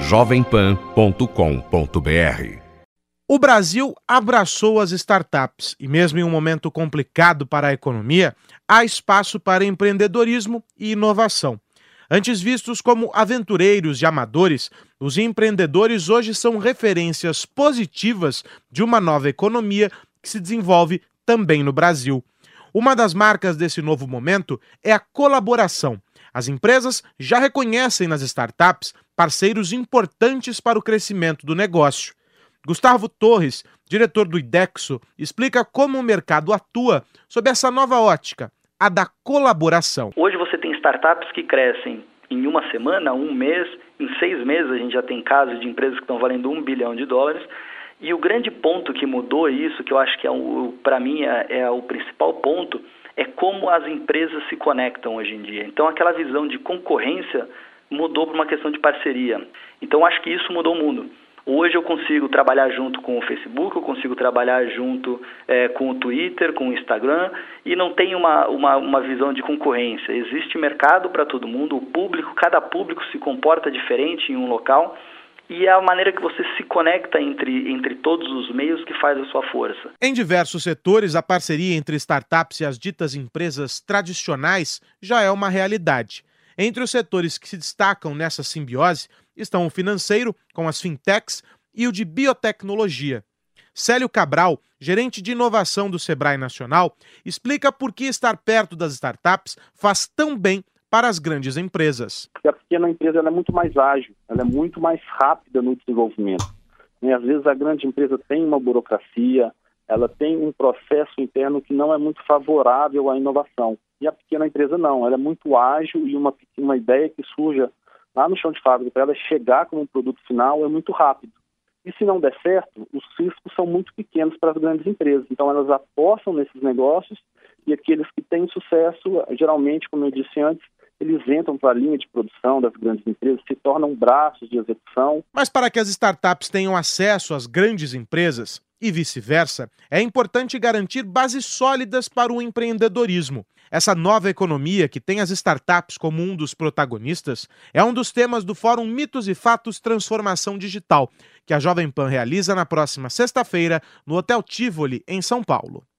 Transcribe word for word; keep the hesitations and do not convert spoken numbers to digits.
jovem pan ponto com ponto br. O Brasil abraçou as startups e, mesmo em um momento complicado para a economia, há espaço para empreendedorismo e inovação. Antes vistos como aventureiros e amadores, os empreendedores hoje são referências positivas de uma nova economia que se desenvolve também no Brasil. Uma das marcas desse novo momento é a colaboração. As empresas já reconhecem nas startups parceiros importantes para o crescimento do negócio. Gustavo Torres, diretor do IDEXO, explica como o mercado atua sob essa nova ótica, a da colaboração. Hoje você tem startups que crescem em uma semana, um mês, em seis meses a gente já tem casos de empresas que estão valendo um bilhão de dólares. E o grande ponto que mudou isso, que eu acho que é para mim é, é o principal ponto, é como as empresas se conectam hoje em dia. Então aquela visão de concorrência mudou para uma questão de parceria. Então acho que isso mudou o mundo. Hoje eu consigo trabalhar junto com o Facebook, eu consigo trabalhar junto é, com o Twitter, com o Instagram, e não tem uma, uma, uma visão de concorrência. Existe mercado para todo mundo, o público, cada público se comporta diferente em um local, e é a maneira que você se conecta entre, entre todos os meios que faz a sua força. Em diversos setores, a parceria entre startups e as ditas empresas tradicionais já é uma realidade. Entre os setores que se destacam nessa simbiose estão o financeiro, com as fintechs, e o de biotecnologia. Célio Cabral, gerente de inovação do Sebrae Nacional, explica por que estar perto das startups faz tão bem para as grandes empresas. A pequena empresa ela é muito mais ágil, ela é muito mais rápida no desenvolvimento. E, às vezes a grande empresa tem uma burocracia, ela tem um processo interno que não é muito favorável à inovação. E a pequena empresa não, ela é muito ágil e uma, uma ideia que surja lá no chão de fábrica para ela chegar como um produto final é muito rápido. E se não der certo, os riscos são muito pequenos para as grandes empresas. Então elas apostam nesses negócios e aqueles que têm sucesso, geralmente, como eu disse antes, eles entram para a linha de produção das grandes empresas, se tornam braços de execução. Mas para que as startups tenham acesso às grandes empresas e vice-versa, é importante garantir bases sólidas para o empreendedorismo. Essa nova economia, que tem as startups como um dos protagonistas, é um dos temas do Fórum Mitos e Fatos Transformação Digital, que a Jovem Pan realiza na próxima sexta-feira no Hotel Tivoli, em São Paulo.